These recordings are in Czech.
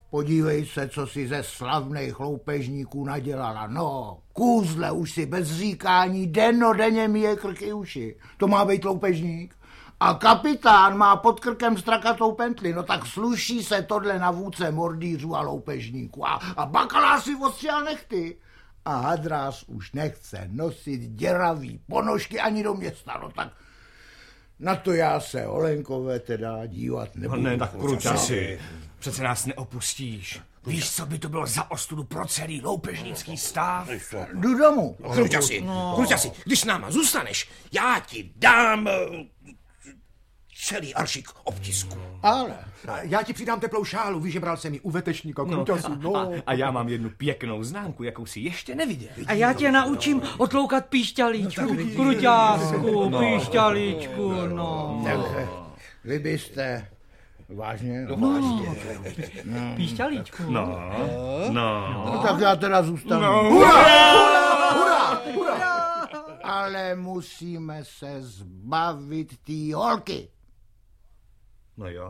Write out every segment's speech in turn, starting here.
Podívej se, co si ze slavných loupežníků nadělala. No, kůzle už si bez říkání dennodenně míje krky uši. To má být loupežník. A kapitán má pod krkem strakatou pentli. No tak sluší se tohle na vůdce mordýřů a loupežníků. A bakalář si ostřihal nechty. A hadrás už nechce nosit děravý ponožky ani do města. No tak na to já se, Olenkové, teda dívat nebudu. Ne, tak Kruťasi, přece nás neopustíš. Víš, co by to bylo za ostudu pro celý loupežnický stav? Jdu domů. Kruťasi, když s náma zůstaneš, já ti dám celý aršik obtisku. Ale Já ti přidám teplou šálu, vyžebral jsem ji u vetešníka, Kruťasi, no. A já mám jednu pěknou známku, jakou si ještě neviděl. A já tě naučím otloukat píšťalíčku. Kruťásku, píšťalíčku, no. tak vy byste... Vážně? Píšťalíčku. No tak já teda zůstanu. Hurá! Ale musíme se zbavit té holky. No jo.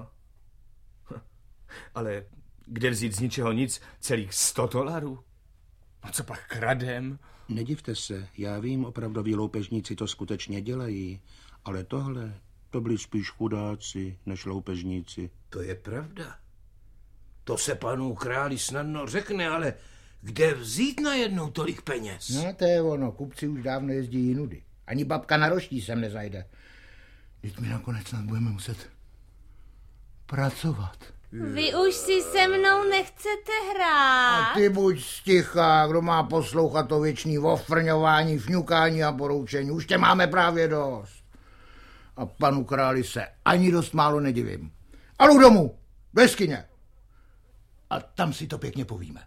Ale kde vzít z ničeho nic celých $100? No co pak kradem? Nedivte se, já vím, opravdoví loupežníci to skutečně dělají, ale tohle, to byli spíš chudáci než loupežníci. To je pravda. To se panu králi snadno řekne, ale kde vzít najednou tolik peněz? No to je ono, kupci už dávno jezdí jinudy. Ani babka na roští sem nezajde. Teď my nakonec snad budeme muset pracovat. Vy už si se mnou nechcete hrát. A ty buď sticha, kdo má poslouchat to věčný ofrňování, fňukání a poroučení. Už tě máme právě dost. A panu králi se ani dost málo nedivím. Ale domů, do jeskyně. A tam si to pěkně povíme.